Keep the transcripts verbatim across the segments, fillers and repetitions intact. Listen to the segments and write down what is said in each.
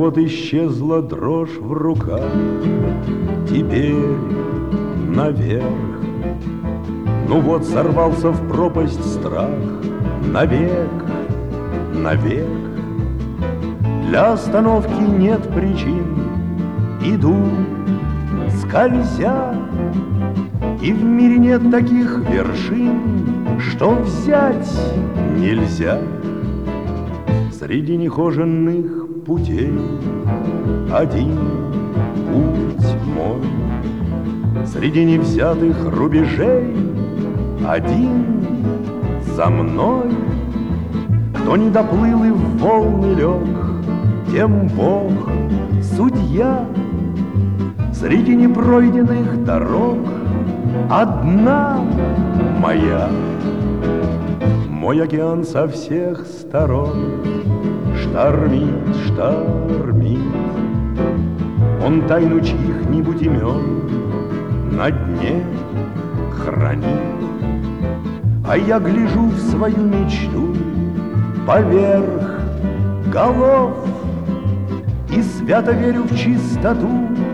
вот исчезла дрожь в руках, теперь наверх. Ну вот сорвался в пропасть страх, навек, навек. Для остановки нет причин, иду, скользя, и в мире нет таких вершин, что взять нельзя. Среди нехоженных путей один путь мой, среди невзятых рубежей один за мной. Кто не доплыл и в волны лег, тем Бог судья. Среди непройденных дорог одна моя. Мой океан со всех сторон штормит, штормит. Он тайну чьих-нибудь имен на дне хранит. А я гляжу в свою мечту поверх голов и свято верю в чистоту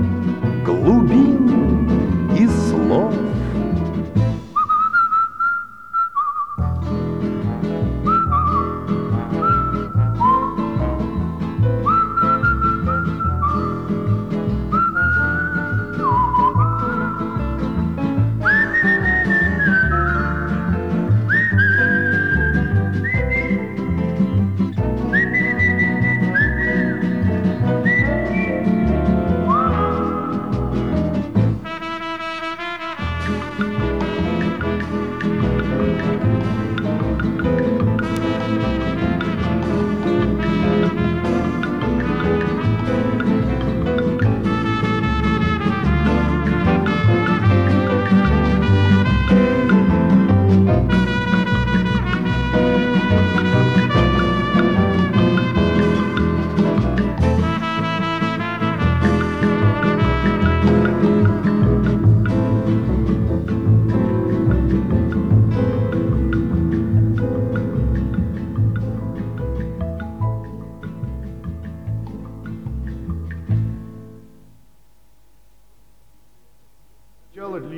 глубин и слов.